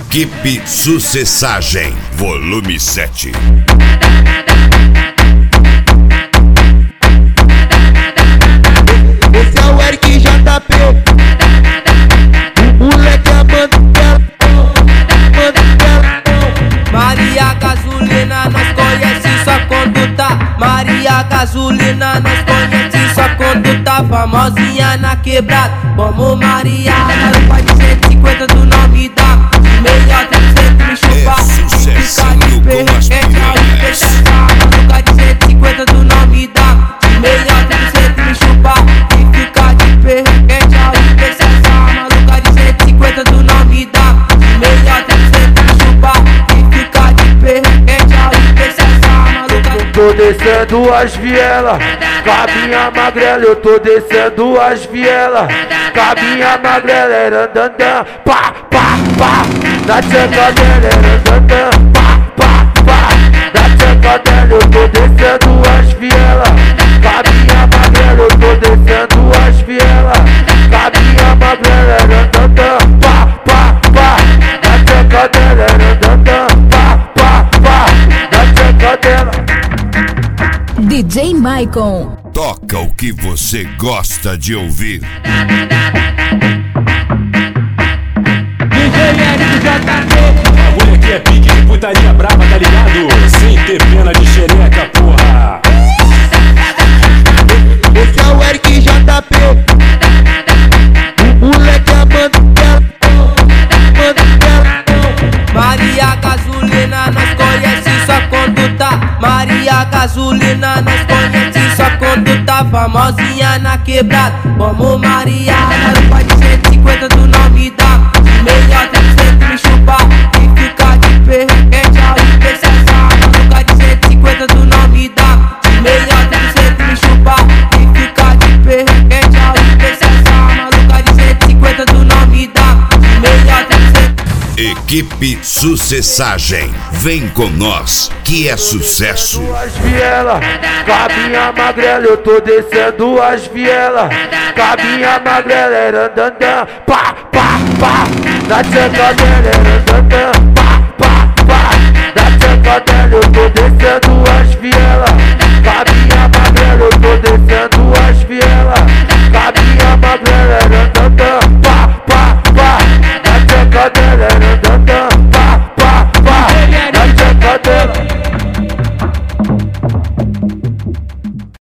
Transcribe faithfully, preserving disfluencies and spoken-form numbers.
Equipe Sucessagem, volume sete. Esse é o Eric J P. O moleque é manda Maria Gasolina, nós conhece sua conduta. Maria Gasolina, nós conhece sua conduta. Famosinha na quebrada, como Maria. Ela faz de cento e cinquenta do nome da melhor trezentos me chupar. É sucessinho com as piranhas. Maluca de cento e cinquenta do nome da melhor trezentos me chupar. E ficar de perrequente ao empecessar. Maluca de cento e cinquenta do nome da melhor trezentos me chupar. E ficar de perrequente ao empecessar. Maluca. Tô descendo as vielas, cabinha magrela, eu tô descendo as vielas, cabinha magrela, erandandã, pá, pá, pá, na tcheca dela, erandandã, pá, pá, pá, na tcheca dela, eu tô descendo as vielas, cabinha magrela, eu tô descendo as vielas, cabinha magrela, erandandã, pá, pá, pá, na tcheca dela, erandandã, pá, pá, pá, na tcheca dela. D J Maicon. Toca o que você gosta de ouvir. D J Eric J P. O bagulho aqui é pique de putaria brava, tá ligado? Sem ter pena de xereca, porra. Esse é o Eric J P. O moleque é manda Maria Gasolina, nós conhece sua conduta. Maria Gasolina, nós conhece sua conduta. Famosinha na quebrada, como Maria. Ela faz de cento e cinquenta do nome da melhor trezentos me chupar. E ficar de perrequente ao empecessar. Maluca de cento e cinquenta do nome da melhor trezentos me chupar. E ficar de perrequente ao empecessar. Maluca de cento e cinquenta do nome da melhor trezentos. Equipe Sucessagem, vem com nós, que é sucesso. as vielas, cabinha magrela, eu tô descendo as vielas, cabinha magrela, erandandã, pá, pá, pá, na tcheca dela, erandandã, pá, pá, pá, na tcheca dela, eu tô descendo as vielas.